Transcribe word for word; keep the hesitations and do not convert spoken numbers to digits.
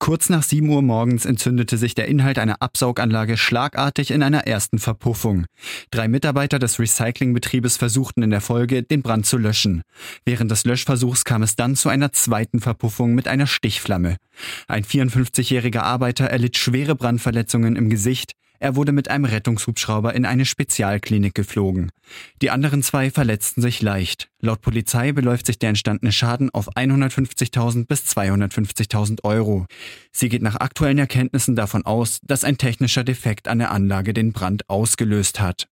Kurz nach sieben Uhr morgens entzündete sich der Inhalt einer Absauganlage schlagartig in einer ersten Verpuffung. Drei Mitarbeiter des Recyclingbetriebes versuchten in der Folge, den Brand zu löschen. Während des Löschversuchs kam es dann zu einer zweiten Verpuffung mit einer Stichflamme. Ein vierundfünfzigjähriger Arbeiter erlitt schwere Brandverletzungen im Gesicht. Er wurde mit einem Rettungshubschrauber in eine Spezialklinik geflogen. Die anderen zwei verletzten sich leicht. Laut Polizei beläuft sich der entstandene Schaden auf hundertfünfzigtausend bis zweihundertfünfzigtausend Euro. Sie geht nach aktuellen Erkenntnissen davon aus, dass ein technischer Defekt an der Anlage den Brand ausgelöst hat.